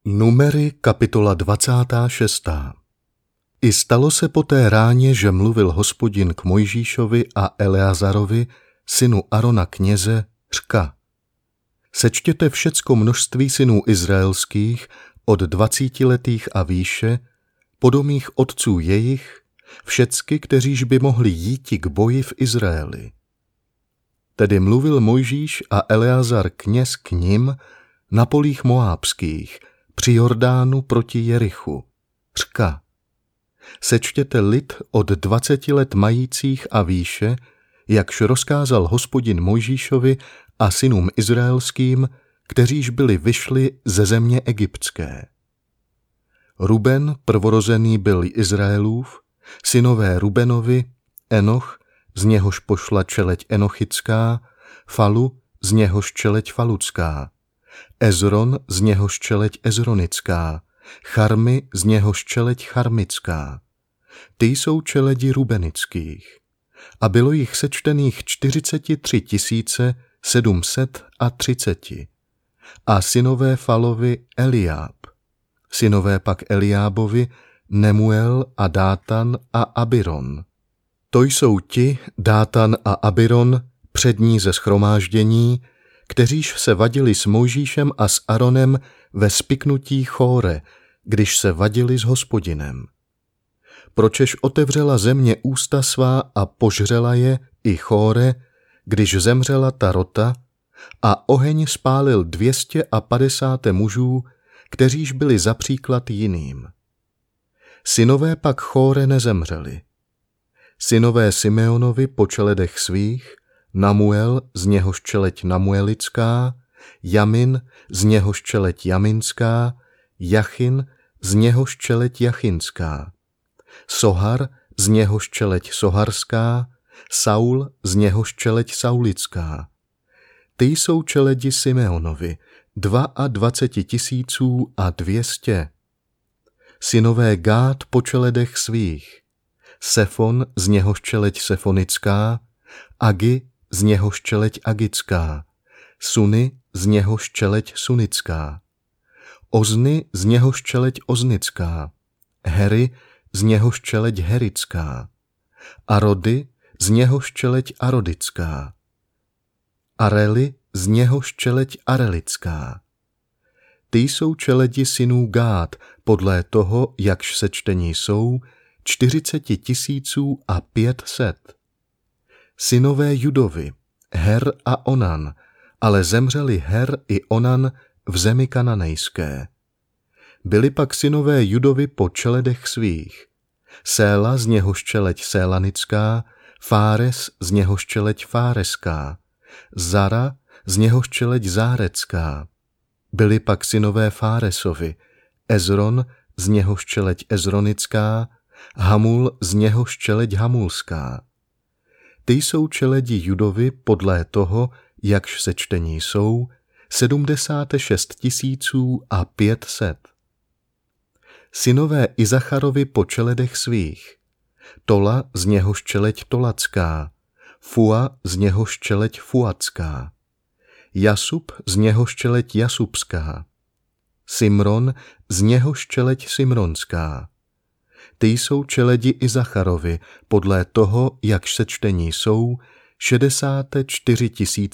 Numery kapitola 26. I stalo se po té ráně, že mluvil Hospodin k Mojžíšovi a Eleazarovi, synu Arona kněze, řka: Sečtěte všecko množství synů izraelských od 20letých a výše, podomých otců jejich, všecky, kteříž by mohli jíti k boji v Izraeli. Tedy mluvil Mojžíš a Eleazar kněz k nim na polích moábských, při Jordánu proti Jerichu, řka: Sečtěte lid od 20 let majících a výše, jakž rozkázal Hospodin Mojžíšovi a synům izraelským, kteříž byli vyšli ze země egyptské. Ruben prvorozený byl Izraelův, synové Rubenovi, Enoch, z něhož pošla čeleď enochická, Falu, z něhož čeleď falucká, Ezron, z něhož čeleď ezronická, Charmi, z něhož čeleď charmická. Ty jsou čeledi rubenických. A bylo jich sečtených 43 730. A synové Falovi Eliáb. Synové pak Eliábovi Nemuel a Dátan a Abiron. To jsou ti, Dátan a Abiron, přední ze shromáždění, kteříž se vadili s Mojžíšem a s Aronem ve spiknutí Chóre, když se vadili s Hospodinem. Pročež otevřela země ústa svá a požřela je i Chóre, když zemřela ta rota, a oheň spálil 250 mužů, kteříž byli za příklad jiným. Synové pak Chóre nezemřeli. Synové Simeonovi po čeledech svých, Namuel, z něhož čeleď namuelická, Jamin, z něhož čeleď jaminská, Jachin, z něhož čeleď jachinská, Sohar, z něhož čeleď soharská, Saul, z něhož čeleď saulická. Ty jsou čeledi Simeonovi, 22 200. Synové Gád po čeledech svých, Sefon, z něhož čeleď sefonická, Agi, z něhož čeleď agická, Suny, z něhož čeleď sunická, Ozny, z něhož čeleď oznická, Hery, z něhož čeleď herická, Arody, z něhož čeleď arodická, Areli, z něhož čeleď arelická. Ty jsou čeledi synů Gád, podle toho, jakž sečtení jsou, 40 500. Synové Judovi, Her a Onan, ale zemřeli Her i Onan v zemi kananejské. Byli pak synové Judovi po čeledech svých, Séla, z něhož čeleď sélanická, Fáres, z něhož čeleď fáreská, Zara, z něhož čeleď zárecká. Byli pak synové Fáresovi, Ezron, z něhož čeleď ezronická, Hamul, z něhož čeleď hamulská. Ty jsou čeledi Judovi podle toho, jakž sečtení jsou, 76 500. Synové Izacharovi po čeledech svých, Tola, z něhož čeleď tolacká, Fua, z něhož čeleď fuacká, Jasub, z něhož čeleď jasubská, Simron, z něhož čeleď simronská. Ty jsou čeledi Izacharovi, podle toho, jakž sečtení jsou, 64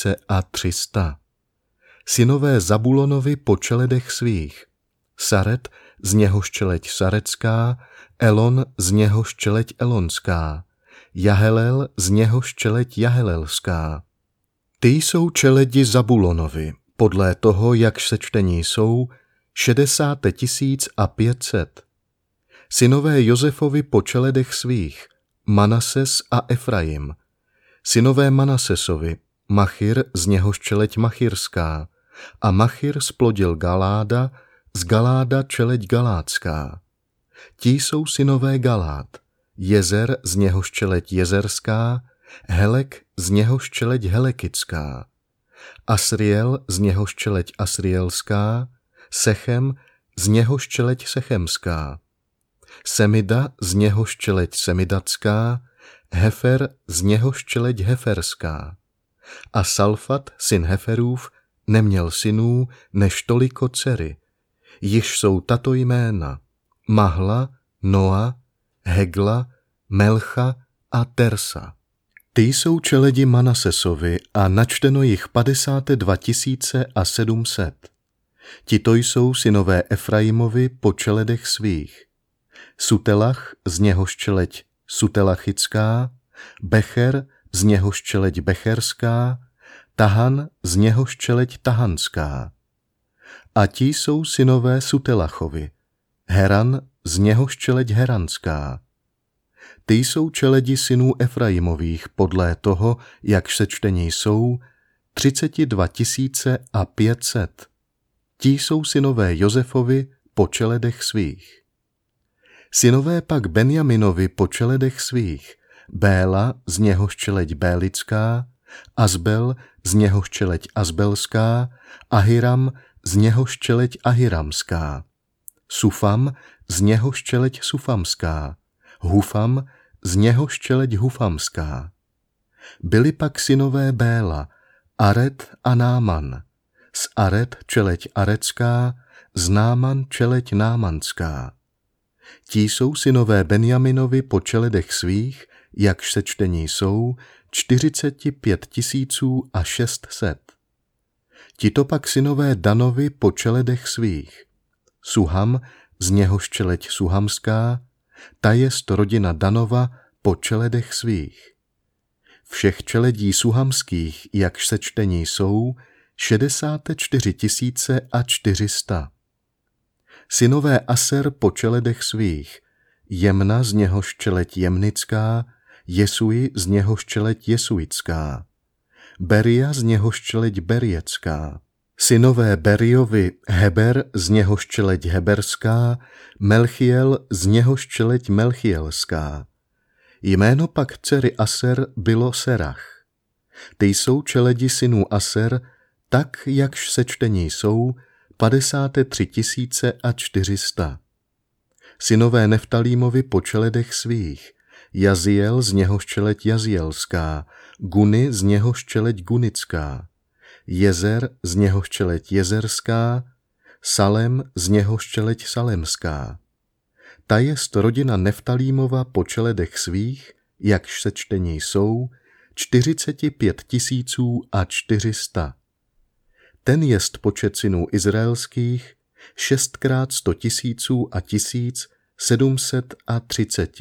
300. Synové Zabulonovi po čeledech svých, Saret, z něhož čeleď sarecká, Elon, z něhož čeleď elonská, Jahelel, z něhož čeleď jahelelská. Ty jsou čeledi Zabulonovi, podle toho, jakž sečtení jsou, 60 500. Synové Josefovi po čeledech svých, Manases a Efraim. Synové Manasesovi, Machir, z něhož čeleď machirská, a Machir splodil Galáda, z Galáda čeleď galádská. Ti jsou synové Galád, Jezer, z něhož čeleď jezerská, Helek, z něhož čeleď helekická, Asriel, z něhož čeleď asrielská, Sechem, z něhož čeleď sechemská, Semida, z něhož čeleď semidatská, Hefer, z něhož čeleď heferská. A Salfat, syn Heferův, neměl synů než toliko dcery, Již jsou tato jména: Mahla, Noa, Hegla, Melcha a Tersa. Ty jsou čeledi Manasesovi a načteno jich 52 700. Tito jsou synové Efraimovi po čeledech svých: Sutelach, z něhož čeleď Sutelachická, Becher, z něhož čeleď Becherská, Tahan, z něhož čeleď Tahanská. A ti jsou synové Sutelachovi: Heran, z něhož čeleď Heranská. Ty jsou čeledi synů Efraimových podle toho, jak sečtení jsou, 32 500. Ti jsou synové Josefovi po čeledech svých. Synové pak Benjaminovi po čeledech svých: Béla, z něhož čeleď Bélická, Azbel, z něhož čeleď Azbelská, Ahiram, z něhož čeleď Ahiramská, Sufam, z něhož čeleď Sufamská, Hufam, z něhož čeleď Hufamská. Byli pak synové Béla, Aret a Náman. Z Aret čeleď Aretská, z Náman čeleď Námanská. Ti jsou synové Benjaminovi po čeledech svých, jakž sečtení jsou, 45 600. Tito pak synové Danovi po čeledech svých: Suham, z něhož čeleď Suhamská, ta jest rodina Danova po čeledech svých. Všech čeledí suhamských, jakž sečtení jsou, 64 400. Synové Aser po čeledech svých: Jemna, z něhož čeleď Jemnická, Jesui, z něhož čeleď Jesuická, Beria, z něhož čeleď Beriecká. Synové Beriovi: Heber, z něhož čeleď Heberská, Melchiel, z něhož čeleď Melchielská. Jméno pak dcery Aser bylo Serach. Ty jsou čeledi synů Aser, tak jakž sečtení jsou, 53 400. Synové Neftalímovi po čeledech svých: Jaziel, z něhož čeleď Jazielská, Guni, z něhož čeleď Gunická, Jezer, z něhož čeleď Jezerská, Salem, z něhož čeleď Salemská. Ta jest rodina Neftalímova po čeledech svých, jakž sečtení jsou, 45 400. Ten jest počet synů izraelských, 6x 100 000 a 1730.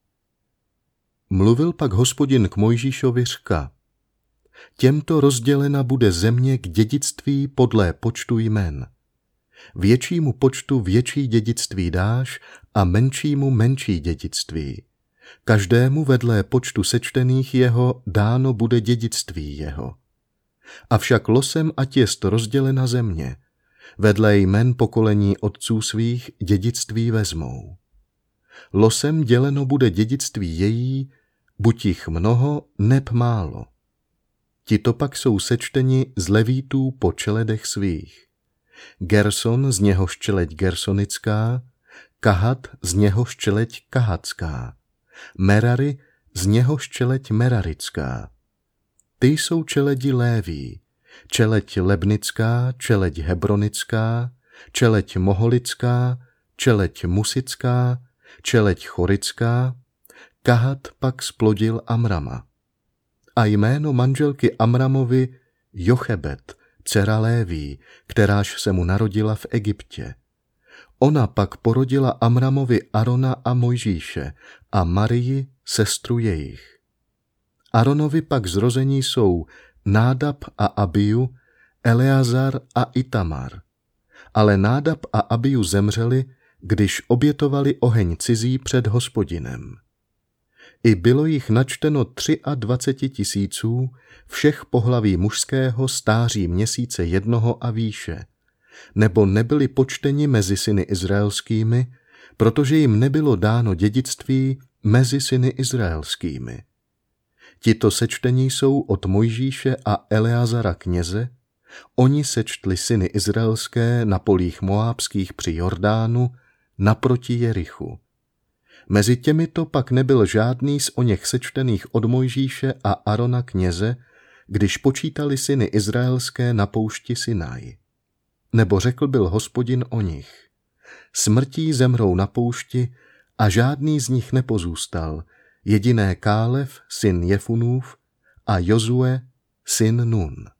Mluvil pak Hospodin k Mojžíšovi řka: Těmto rozdělena bude země k dědictví podle počtu jmen. Většímu počtu větší dědictví dáš a menšímu menší dědictví. Každému vedle počtu sečtených jeho dáno bude dědictví jeho. Avšak losem ať jest rozdělena země, vedle jmen pokolení otců svých dědictví vezmou. Losem děleno bude dědictví její, buď jich mnoho, neb málo. Tito pak jsou sečteni z Levítů po čeledech svých: Gerson, z něhož čeleď Gersonická, Kahat, z něhož čeleď Kahatská, Merari, z něhož čeleď Merarická. Ty jsou čeledi Léví: čeleď Lebnická, čeleď Hebronická, čeleď Moholická, čeleď Musická, čeleď Chorická. Kahat pak splodil Amrama. A jméno manželky Amramovi Jochebed, dcera Léví, kteráž se mu narodila v Egyptě. Ona pak porodila Amramovi Arona a Mojžíše a Marii, sestru jejich. Aronovi pak zrození jsou Nádab a Abiu, Eleazar a Itamar. Ale Nádab a Abiu zemřeli, když obětovali oheň cizí před Hospodinem. I bylo jich načteno 23 000, všech pohlaví mužského stáří měsíce jednoho a výše, nebo nebyli počteni mezi syny izraelskými, protože jim nebylo dáno dědictví mezi syny izraelskými. Tito sečtení jsou od Mojžíše a Eleazara kněze, oni sečtli syny izraelské na polích moábských při Jordánu naproti Jerichu. Mezi těmito pak nebyl žádný z oněch sečtených od Mojžíše a Arona kněze, když počítali syny izraelské na poušti Sinaj. Nebo řekl byl Hospodin o nich: smrtí zemrou na poušti a žádný z nich nepozůstal, jediné Kálev, syn Jefunův, a Jozue, syn Nun.